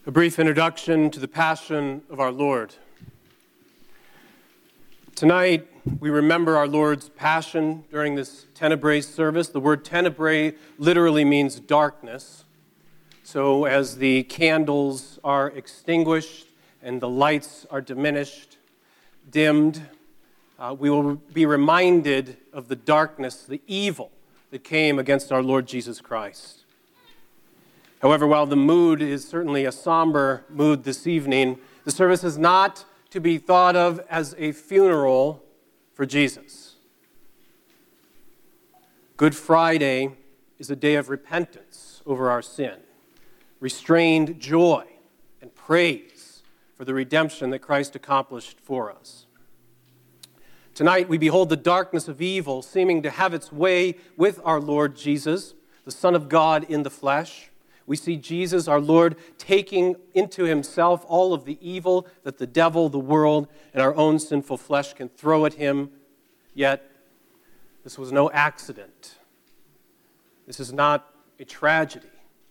A brief introduction to the Passion of our Lord. Tonight, we remember our Lord's Passion during this Tenebrae service. The word Tenebrae literally means darkness. So as the candles are extinguished and the lights are diminished, dimmed, we will be reminded of the darkness, the evil that came against our Lord Jesus Christ. However, while the mood is certainly a somber mood this evening, the service is not to be thought of as a funeral for Jesus. Good Friday is a day of repentance over our sin, restrained joy and praise for the redemption that Christ accomplished for us. Tonight we behold the darkness of evil seeming to have its way with our Lord Jesus, the Son of God in the flesh. We see Jesus, our Lord, taking into himself all of the evil that the devil, the world, and our own sinful flesh can throw at him. Yet, this was no accident. This is not a tragedy.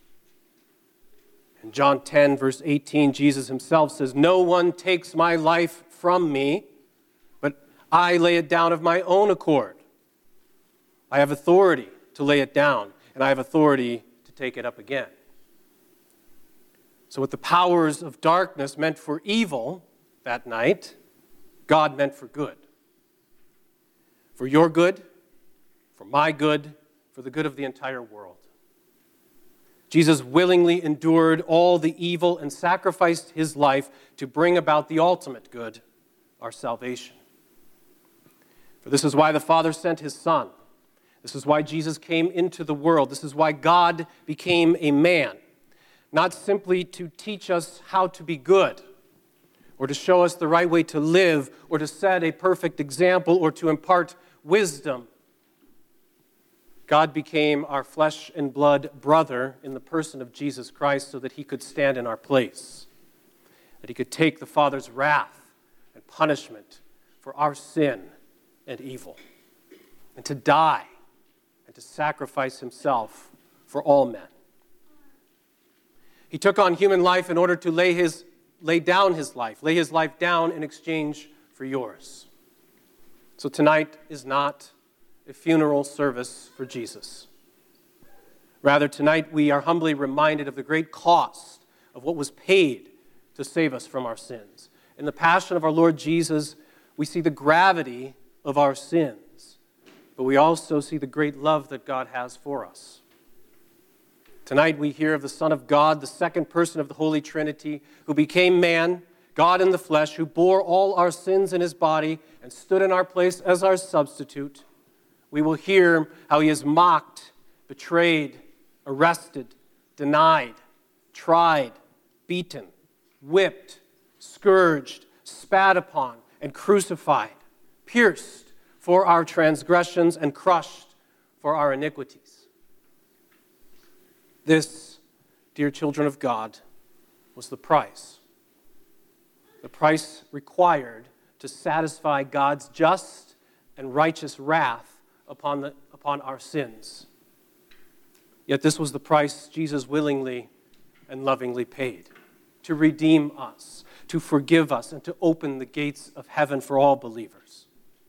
In John 10, verse 18, Jesus himself says, "No one takes my life from me, but I lay it down of my own accord. I have authority to lay it down, and I have authority to take it up again." So what the powers of darkness meant for evil that night, God meant for good. For your good, for my good, for the good of the entire world. Jesus willingly endured all the evil and sacrificed his life to bring about the ultimate good, our salvation. For this is why the Father sent his Son. This is why Jesus came into the world. This is why God became a man. Not simply to teach us how to be good, or to show us the right way to live, or to set a perfect example, or to impart wisdom. God became our flesh and blood brother in the person of Jesus Christ so that he could stand in our place, that he could take the Father's wrath and punishment for our sin and evil, and to die and to sacrifice himself for all men. He took on human life in order to lay his life down in exchange for yours. So tonight is not a funeral service for Jesus. Rather, tonight we are humbly reminded of the great cost of what was paid to save us from our sins. In the passion of our Lord Jesus, we see the gravity of our sins, but we also see the great love that God has for us. Tonight we hear of the Son of God, the second person of the Holy Trinity, who became man, God in the flesh, who bore all our sins in his body and stood in our place as our substitute. We will hear how he is mocked, betrayed, arrested, denied, tried, beaten, whipped, scourged, spat upon, and crucified, pierced for our transgressions and crushed for our iniquities. This, dear children of God, was the price required to satisfy God's just and righteous wrath upon our sins. Yet this was the price Jesus willingly and lovingly paid, to redeem us, to forgive us, and to open the gates of heaven for all believers.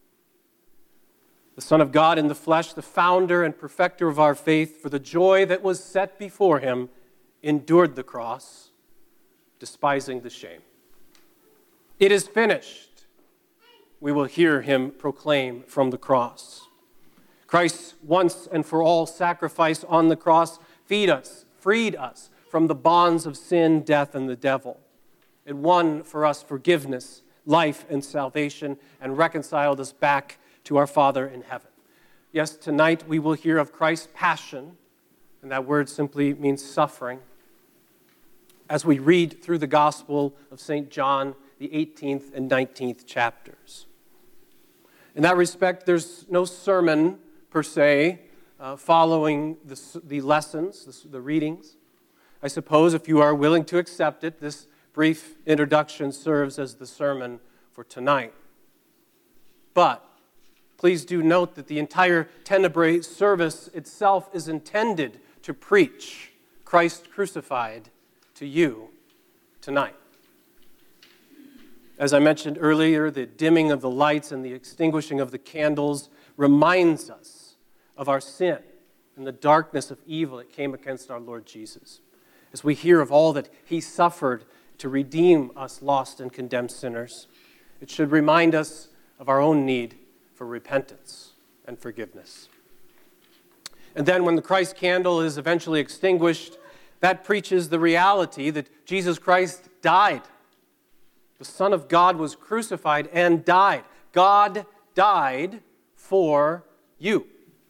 The Son of God in the flesh, the founder and perfecter of our faith, for the joy that was set before him, endured the cross, despising the shame. It is finished, we will hear him proclaim from the cross. Christ's once and for all sacrifice on the cross freed us from the bonds of sin, death, and the devil. It won for us forgiveness, life, and salvation, and reconciled us back to our Father in heaven. Yes, tonight we will hear of Christ's passion, and that word simply means suffering, as we read through the Gospel of St. John, the 18th and 19th chapters. In that respect, there's no sermon per se following the lessons, the readings. I suppose if you are willing to accept it, this brief introduction serves as the sermon for tonight. But please do note that the entire Tenebrae service itself is intended to preach Christ crucified to you tonight. As I mentioned earlier, the dimming of the lights and the extinguishing of the candles reminds us of our sin and the darkness of evil that came against our Lord Jesus. As we hear of all that he suffered to redeem us lost and condemned sinners, it should remind us of our own need for repentance and forgiveness. And then when the Christ candle is eventually extinguished, that preaches the reality that Jesus Christ died. The Son of God was crucified and died. God died for you.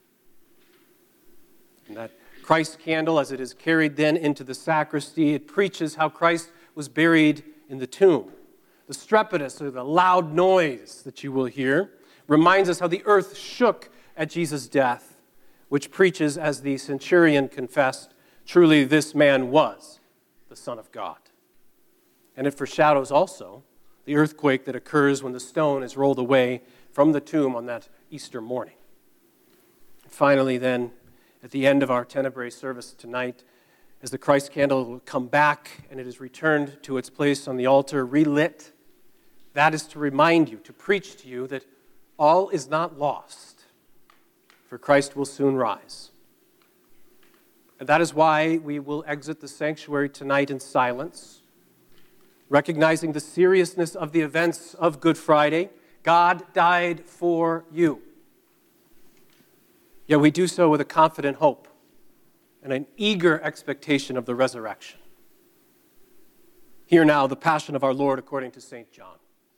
And that Christ candle, as it is carried then into the sacristy, it preaches how Christ was buried in the tomb. The strepitus, or the loud noise that you will hear, reminds us how the earth shook at Jesus' death, which preaches, as the centurion confessed, truly this man was the Son of God. And it foreshadows also the earthquake that occurs when the stone is rolled away from the tomb on that Easter morning. Finally, then, at the end of our Tenebrae service tonight, as the Christ candle will come back and it is returned to its place on the altar, relit, that is to remind you, to preach to you that all is not lost, for Christ will soon rise. And that is why we will exit the sanctuary tonight in silence, recognizing the seriousness of the events of Good Friday. God died for you. Yet we do so with a confident hope and an eager expectation of the resurrection. Hear now the Passion of our Lord according to St. John.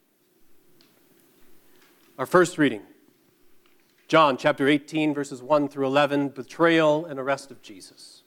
Our first reading, John chapter 18, verses 1 through 11, betrayal and arrest of Jesus.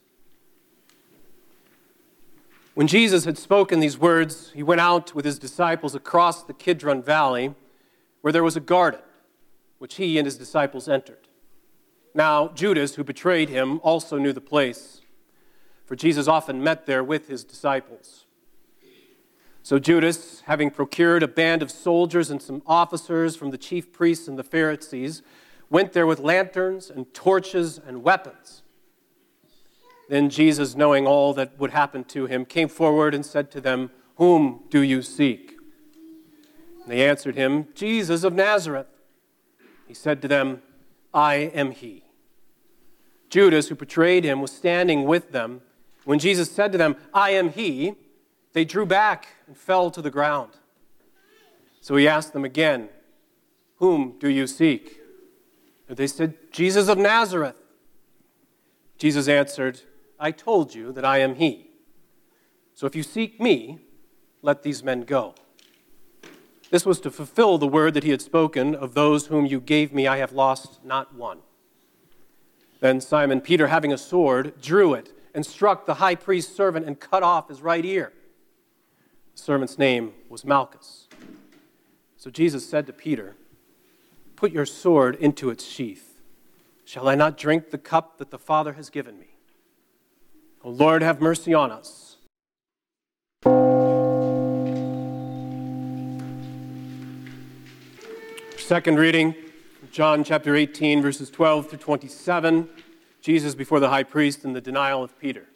When Jesus had spoken these words, he went out with his disciples across the Kidron Valley, where there was a garden, which he and his disciples entered. Now, Judas, who betrayed him, also knew the place, for Jesus often met there with his disciples. So Judas, having procured a band of soldiers and some officers from the chief priests and the Pharisees, went there with lanterns and torches and weapons. Then Jesus, knowing all that would happen to him, came forward and said to them, "Whom do you seek?" And they answered him, "Jesus of Nazareth." He said to them, "I am he." Judas, who betrayed him, was standing with them. When Jesus said to them, "I am he," they drew back and fell to the ground. So he asked them again, "Whom do you seek?" And they said, "Jesus of Nazareth." Jesus answered, "I told you that I am he. So if you seek me, let these men go." This was to fulfill the word that he had spoken, "Of those whom you gave me, I have lost not one." Then Simon Peter, having a sword, drew it and struck the high priest's servant and cut off his right ear. The servant's name was Malchus. So Jesus said to Peter, "Put your sword into its sheath. Shall I not drink the cup that the Father has given me? O Lord, have mercy on us." Second reading, John chapter 18, verses 12 through 27, Jesus before the high priest and the denial of Peter.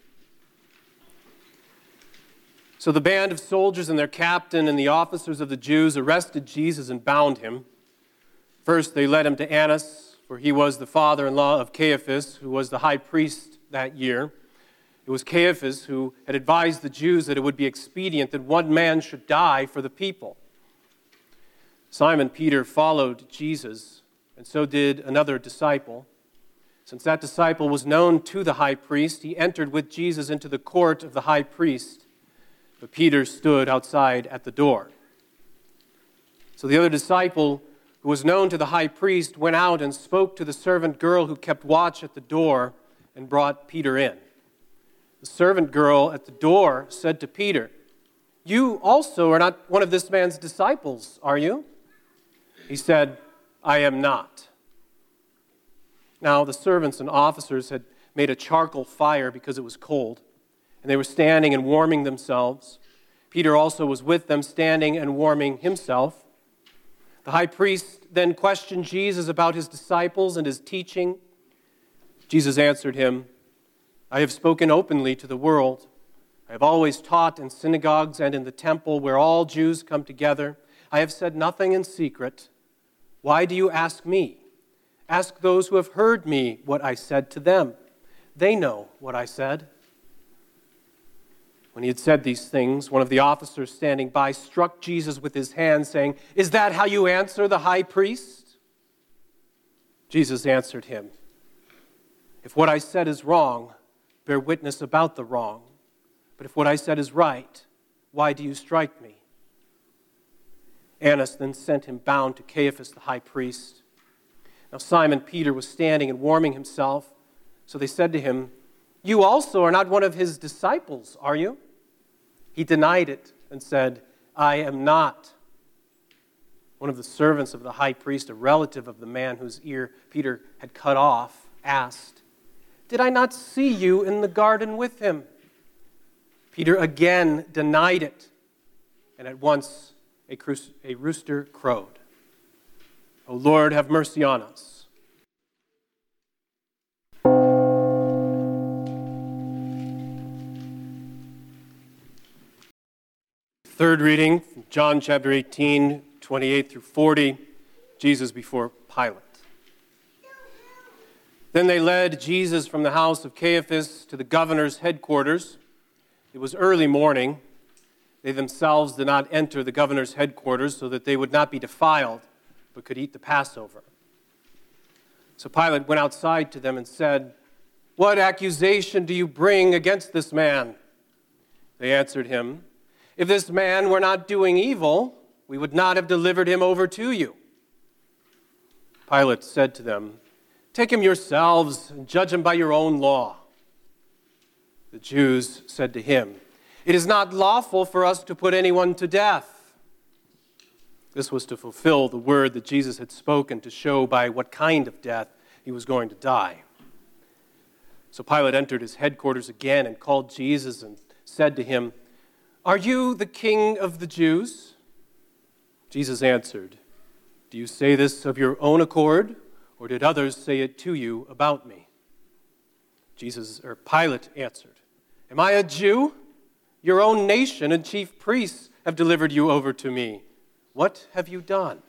So the band of soldiers and their captain and the officers of the Jews arrested Jesus and bound him. First, they led him to Annas, for he was the father-in-law of Caiaphas, who was the high priest that year. It was Caiaphas who had advised the Jews that it would be expedient that one man should die for the people. Simon Peter followed Jesus, and so did another disciple. Since that disciple was known to the high priest, he entered with Jesus into the court of the high priest, but Peter stood outside at the door. So the other disciple, who was known to the high priest, went out and spoke to the servant girl who kept watch at the door and brought Peter in. The servant girl at the door said to Peter, "You also are not one of this man's disciples, are you?" He said, "I am not." Now the servants and officers had made a charcoal fire because it was cold, and they were standing and warming themselves. Peter also was with them, standing and warming himself. The high priest then questioned Jesus about his disciples and his teaching. Jesus answered him, "I have spoken openly to the world. I have always taught in synagogues and in the temple where all Jews come together. I have said nothing in secret. Why do you ask me? Ask those who have heard me what I said to them. They know what I said." When he had said these things, one of the officers standing by struck Jesus with his hand, saying, "Is that how you answer the high priest?" Jesus answered him, "If what I said is wrong, bear witness about the wrong. But if what I said is right, why do you strike me?" Annas then sent him bound to Caiaphas the high priest. Now Simon Peter was standing and warming himself. So they said to him, "You also are not one of his disciples, are you?" He denied it and said, "I am not." One of the servants of the high priest, a relative of the man whose ear Peter had cut off, asked, "Did I not see you in the garden with him?" Peter again denied it, and at once a rooster crowed. O Lord, have mercy on us. Third reading from John chapter 18, 28 through 40, Jesus before Pilate. Then they led Jesus from the house of Caiaphas to the governor's headquarters. It was early morning. They themselves did not enter the governor's headquarters so that they would not be defiled, but could eat the Passover. So Pilate went outside to them and said, "What accusation do you bring against this man?" They answered him, "If this man were not doing evil, we would not have delivered him over to you." Pilate said to them, "Take him yourselves and judge him by your own law." The Jews said to him, "It is not lawful for us to put anyone to death." This was to fulfill the word that Jesus had spoken to show by what kind of death he was going to die. So Pilate entered his headquarters again and called Jesus and said to him, "Are you the king of the Jews?" Jesus answered, "Do you say this of your own accord, or did others say it to you about me?" Pilate answered, "Am I a Jew? Your own nation and chief priests have delivered you over to me. What have you done?"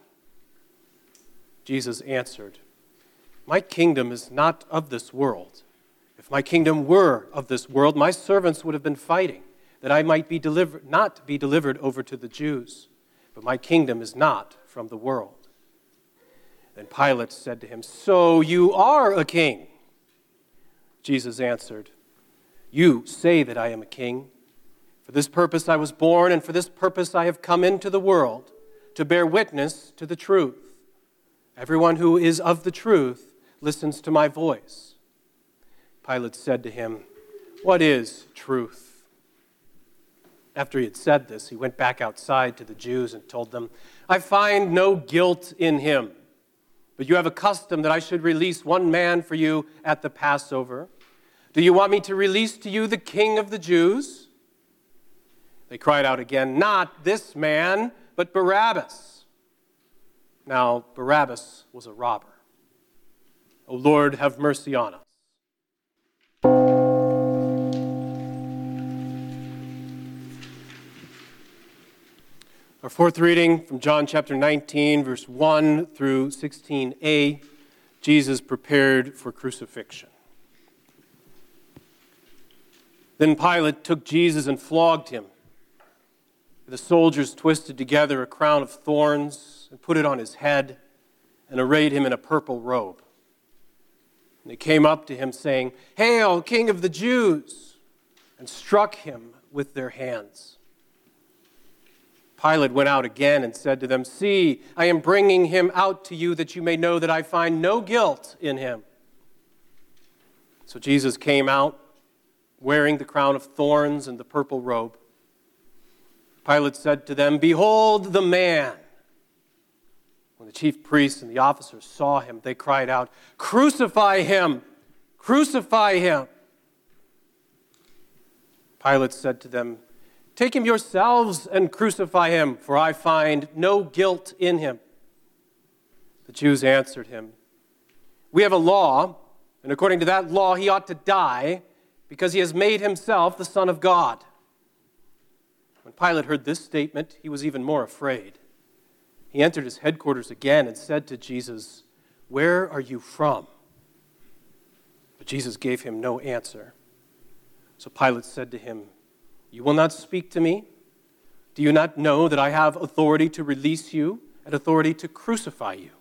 Jesus answered, "My kingdom is not of this world. If my kingdom were of this world, my servants would have been fighting, that I might not be delivered over to the Jews. But my kingdom is not from the world." Then Pilate said to him, "So you are a king?" Jesus answered, "You say that I am a king. For this purpose I was born, and for this purpose I have come into the world, to bear witness to the truth. Everyone who is of the truth listens to my voice." Pilate said to him, "What is truth?" After he had said this, he went back outside to the Jews and told them, "I find no guilt in him. But you have a custom that I should release one man for you at the Passover. Do you want me to release to you the king of the Jews?" They cried out again, "Not this man, but Barabbas." Now Barabbas was a robber. O Lord, have mercy on us. Our fourth reading from John chapter 19, verse 1 through 16a, Jesus prepared for crucifixion. Then Pilate took Jesus and flogged him. The soldiers twisted together a crown of thorns and put it on his head and arrayed him in a purple robe. And they came up to him saying, "Hail, King of the Jews!" and struck him with their hands. Pilate went out again and said to them, "See, I am bringing him out to you that you may know that I find no guilt in him." So Jesus came out wearing the crown of thorns and the purple robe. Pilate said to them, "Behold the man." When the chief priests and the officers saw him, they cried out, "Crucify him! Crucify him!" Pilate said to them, "Take him yourselves and crucify him, for I find no guilt in him." The Jews answered him, "We have a law, and according to that law he ought to die, because he has made himself the Son of God." When Pilate heard this statement, he was even more afraid. He entered his headquarters again and said to Jesus, "Where are you from?" But Jesus gave him no answer. So Pilate said to him, "You will not speak to me? Do you not know that I have authority to release you and authority to crucify you?"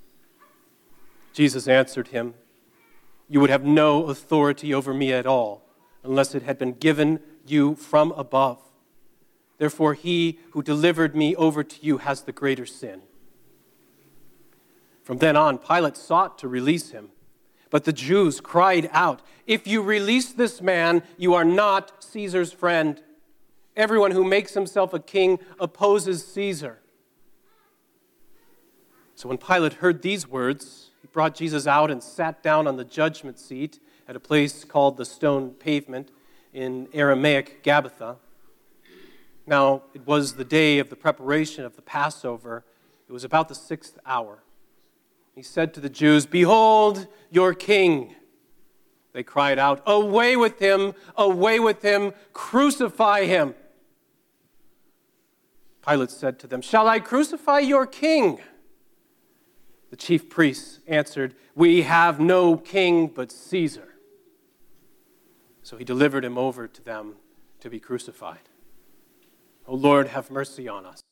Jesus answered him, "You would have no authority over me at all unless it had been given you from above. Therefore, he who delivered me over to you has the greater sin." From then on, Pilate sought to release him. But the Jews cried out, "If you release this man, you are not Caesar's friend. Everyone who makes himself a king opposes Caesar." So when Pilate heard these words, he brought Jesus out and sat down on the judgment seat at a place called the Stone Pavement, in Aramaic Gabbatha. Now, it was the day of the preparation of the Passover. It was about the 6th hour. He said to the Jews, "Behold your king." They cried out, away with him, crucify him." Pilate said to them, "Shall I crucify your king?" The chief priests answered, "We have no king but Caesar." So he delivered him over to them to be crucified. O Lord, have mercy on us.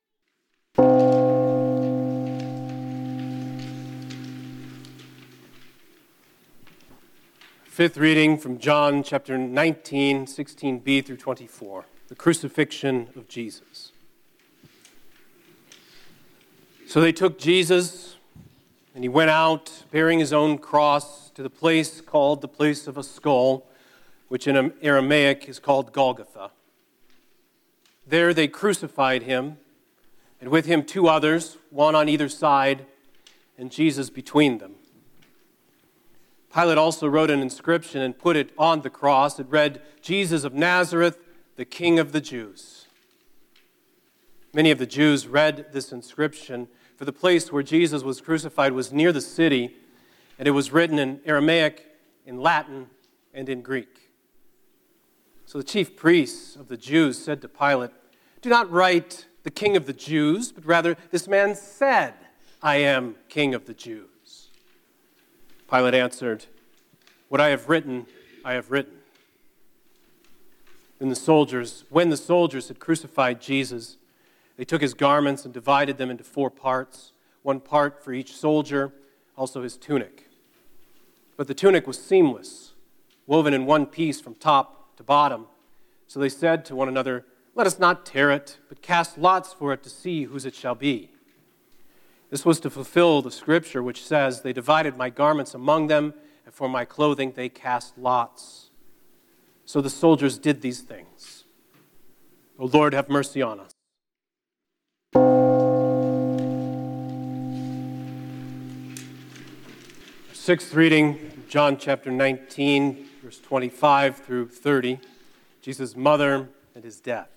Fifth reading from John chapter 19, 16b through 24, the crucifixion of Jesus. So they took Jesus, and he went out bearing his own cross to the place called the place of a skull, which in Aramaic is called Golgotha. There they crucified him, and with him 2 others, one on either side, and Jesus between them. Pilate also wrote an inscription and put it on the cross. It read, "Jesus of Nazareth, the King of the Jews." Many of the Jews read this inscription, for the place where Jesus was crucified was near the city, and it was written in Aramaic, in Latin, and in Greek. So the chief priests of the Jews said to Pilate, "Do not write the King of the Jews, but rather this man said, 'I am King of the Jews.'" Pilate answered, "What I have written, I have written." When the soldiers had crucified Jesus, they took his garments and divided them into 4 parts, 1 part for each soldier, also his tunic. But the tunic was seamless, woven in one piece from top to bottom. So they said to one another, "Let us not tear it, but cast lots for it to see whose it shall be." This was to fulfill the scripture which says, "They divided my garments among them, and for my clothing they cast lots." So the soldiers did these things. O Lord, have mercy on us. Our 6th reading, John chapter 19, verse 25 through 30, Jesus' mother and his death.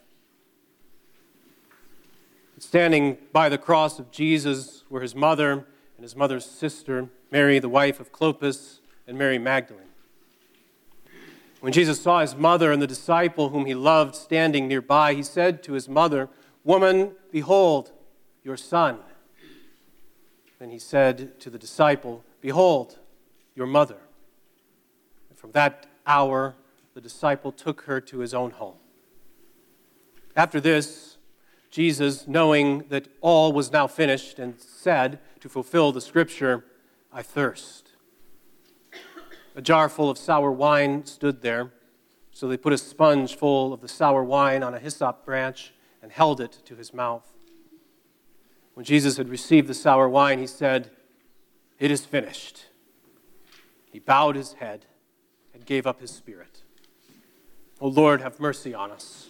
Standing by the cross of Jesus were his mother and his mother's sister, Mary, the wife of Clopas, and Mary Magdalene. When Jesus saw his mother and the disciple whom he loved standing nearby, he said to his mother, "Woman, behold your son." Then he said to the disciple, "Behold your mother." And from that hour, the disciple took her to his own home. After this, Jesus, knowing that all was now finished, and said, to fulfill the scripture, "I thirst." A jar full of sour wine stood there, so they put a sponge full of the sour wine on a hyssop branch and held it to his mouth. When Jesus had received the sour wine, he said, "It is finished." He bowed his head and gave up his spirit. O Lord, have mercy on us.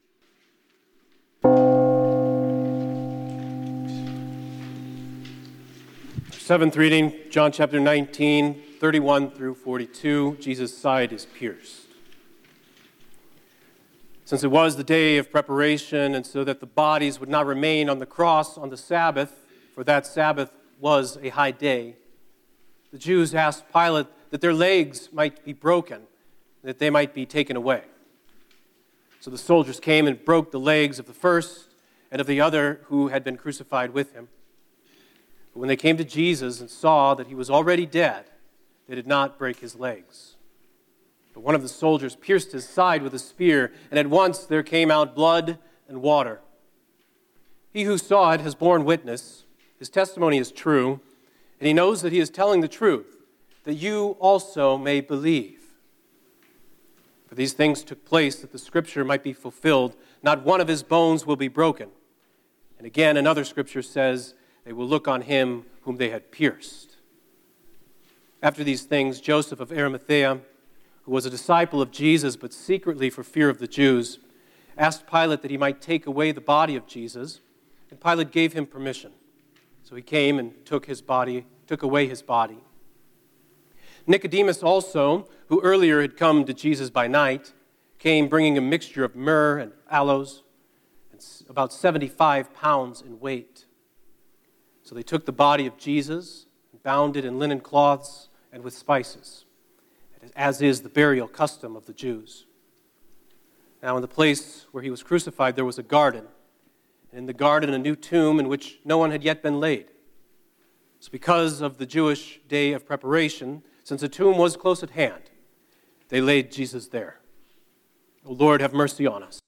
Seventh reading, John chapter 19, 31 through 42, Jesus' side is pierced. Since it was the day of preparation, and so that the bodies would not remain on the cross on the Sabbath, for that Sabbath was a high day, the Jews asked Pilate that their legs might be broken, that they might be taken away. So the soldiers came and broke the legs of the first and of the other who had been crucified with him. But when they came to Jesus and saw that he was already dead, they did not break his legs. But one of the soldiers pierced his side with a spear, and at once there came out blood and water. He who saw it has borne witness. His testimony is true, and he knows that he is telling the truth, that you also may believe. For these things took place that the scripture might be fulfilled. Not one of his bones will be broken. And again, another scripture says, they will look on him whom they had pierced. After these things, Joseph of Arimathea, who was a disciple of Jesus, but secretly for fear of the Jews, asked Pilate that he might take away the body of Jesus, and Pilate gave him permission. So he came and took away his body. Nicodemus also, who earlier had come to Jesus by night, came bringing a mixture of myrrh and aloes, and about 75 pounds in weight. So they took the body of Jesus and bound it in linen cloths and with spices, as is the burial custom of the Jews. Now in the place where he was crucified there was a garden, and in the garden a new tomb in which no one had yet been laid. So because of the Jewish day of preparation, since the tomb was close at hand, they laid Jesus there. O Lord, have mercy on us.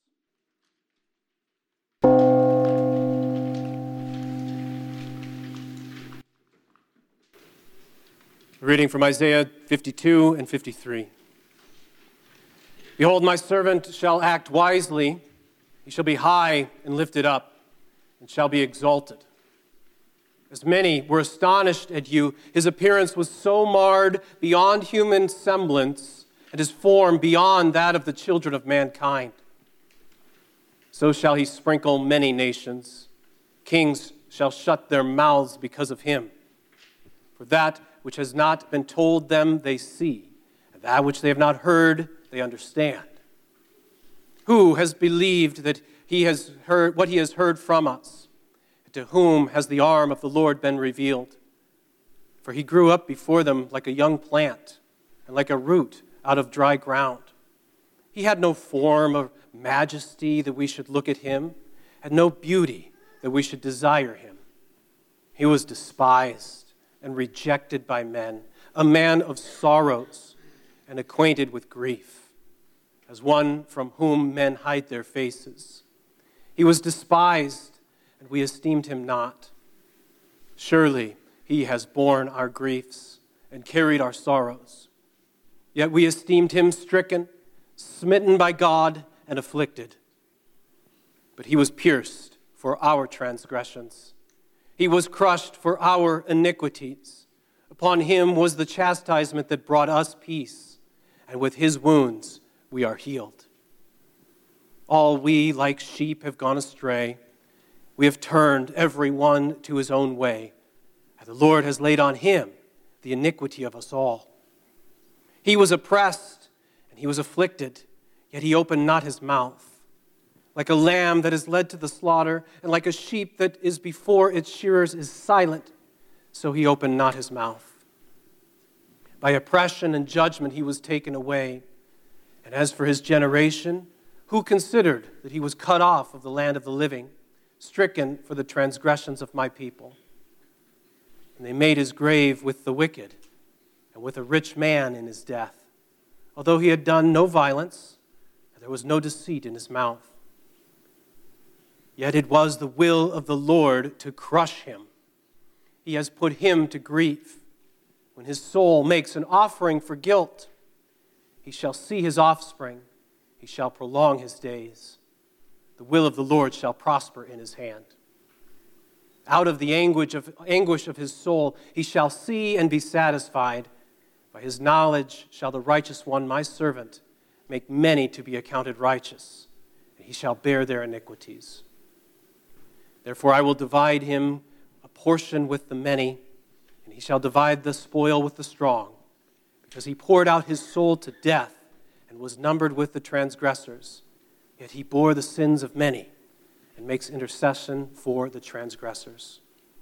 A reading from Isaiah 52 and 53. Behold, my servant shall act wisely. He shall be high and lifted up, and shall be exalted. As many were astonished at you, his appearance was so marred beyond human semblance, and his form beyond that of the children of mankind. So shall he sprinkle many nations. Kings shall shut their mouths because of him. For that which has not been told them they see, and that which they have not heard they understand. Who has believed that he has heard what he has heard from us? To whom has the arm of the Lord been revealed? For he grew up before them like a young plant, and like a root out of dry ground. He had no form or majesty that we should look at him, had no beauty that we should desire him. He was despised and rejected by men, a man of sorrows and acquainted with grief, as one from whom men hide their faces. He was despised, and we esteemed him not. Surely he has borne our griefs and carried our sorrows. Yet we esteemed him stricken, smitten by God, and afflicted. But he was pierced for our transgressions. He was crushed for our iniquities. Upon him was the chastisement that brought us peace, and with his wounds we are healed. All we, like sheep, have gone astray. We have turned every one to his own way, and the Lord has laid on him the iniquity of us all. He was oppressed, and he was afflicted, yet he opened not his mouth. Like a lamb that is led to the slaughter, and like a sheep that is before its shearers is silent, so he opened not his mouth. By oppression and judgment he was taken away. And as for his generation, who considered that he was cut off of the land of the living, stricken for the transgressions of my people? And they made his grave with the wicked, and with a rich man in his death, although he had done no violence, and there was no deceit in his mouth. Yet it was the will of the Lord to crush him. He has put him to grief. When his soul makes an offering for guilt, he shall see his offspring. He shall prolong his days. The will of the Lord shall prosper in his hand. Out of the anguish of his soul he shall see and be satisfied. By his knowledge shall the righteous one, my servant, make many to be accounted righteous, and he shall bear their iniquities. Therefore I will divide him a portion with the many, and he shall divide the spoil with the strong, because he poured out his soul to death and was numbered with the transgressors. Yet he bore the sins of many and makes intercession for the transgressors.